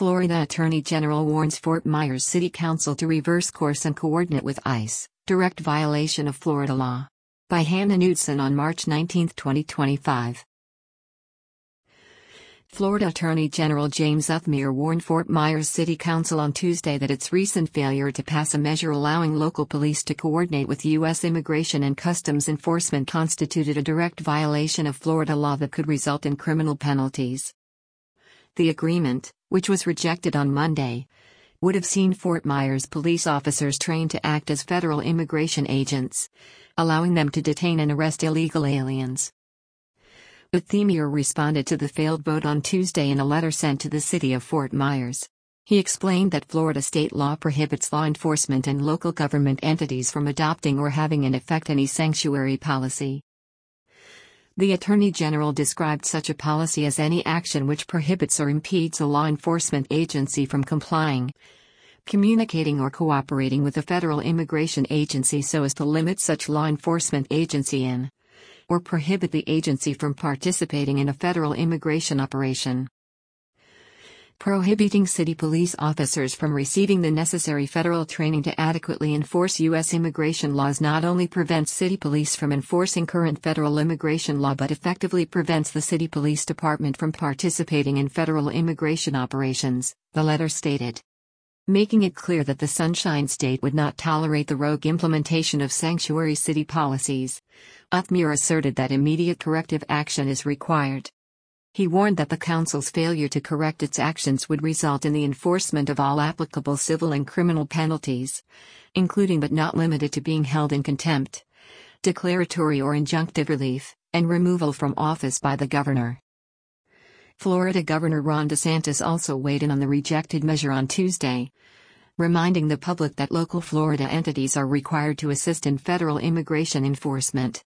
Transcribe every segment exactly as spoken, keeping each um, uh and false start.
Florida Attorney General warns Fort Myers City Council to reverse course and coordinate with ICE, direct violation of Florida law. By Hannah Knudsen on March nineteenth, twenty twenty-five. Florida Attorney General James Uthmere warned Fort Myers City Council on Tuesday that its recent failure to pass a measure allowing local police to coordinate with U S Immigration and Customs Enforcement constituted a direct violation of Florida law that could result in criminal penalties. The agreement, which was rejected on Monday, would have seen Fort Myers police officers trained to act as federal immigration agents, allowing them to detain and arrest illegal aliens. Uthmere responded to the failed vote on Tuesday in a letter sent to the city of Fort Myers. He explained that Florida state law prohibits law enforcement and local government entities from adopting or having in effect any sanctuary policy. The Attorney General described such a policy as any action which prohibits or impedes a law enforcement agency from complying, communicating or cooperating with a federal immigration agency so as to limit such law enforcement agency in, or prohibit the agency from participating in a federal immigration operation. Prohibiting city police officers from receiving the necessary federal training to adequately enforce U S immigration laws not only prevents city police from enforcing current federal immigration law but effectively prevents the city police department from participating in federal immigration operations, the letter stated. Making it clear that the Sunshine State would not tolerate the rogue implementation of sanctuary city policies, Uthmere asserted that immediate corrective action is required. He warned that the council's failure to correct its actions would result in the enforcement of all applicable civil and criminal penalties, including but not limited to being held in contempt, declaratory or injunctive relief, and removal from office by the governor. Florida Governor Ron DeSantis also weighed in on the rejected measure on Tuesday, reminding the public that local Florida entities are required to assist in federal immigration enforcement.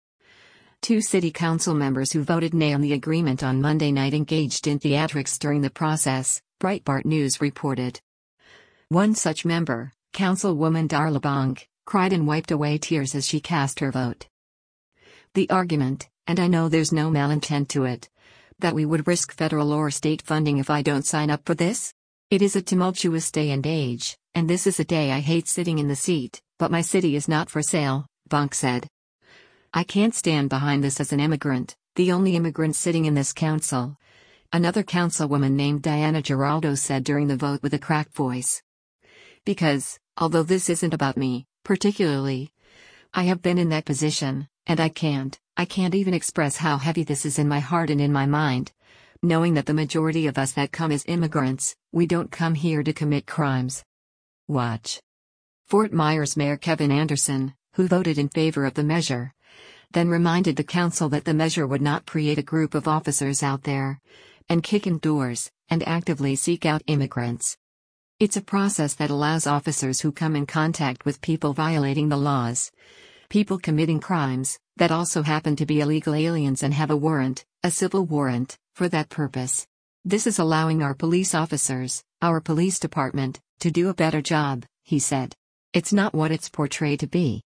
Two city council members who voted nay on the agreement on Monday night engaged in theatrics during the process, Breitbart News reported. One such member, Councilwoman Darla Bonk, cried and wiped away tears as she cast her vote. The argument, and I know there's no malintent to it, that we would risk federal or state funding if I don't sign up for this? It is a tumultuous day and age, and this is a day I hate sitting in the seat, but my city is not for sale, Bonk said. I can't stand behind this as an immigrant, the only immigrant sitting in this council. Another councilwoman named Diana Giraldo said during the vote with a cracked voice. Because, although this isn't about me, particularly, I have been in that position, and I can't, I can't even express how heavy this is in my heart and in my mind, knowing that the majority of us that come as immigrants, we don't come here to commit crimes. Watch. Fort Myers Mayor Kevin Anderson, who voted in favor of the measure, then reminded the council that the measure would not create a group of officers out there and kick in doors and actively seek out immigrants. It's a process that allows officers who come in contact with people violating the laws, people committing crimes that also happen to be illegal aliens and have a warrant, a civil warrant, for that purpose. This is allowing our police officers, our police department, to do a better job, he said. It's not what it's portrayed to be.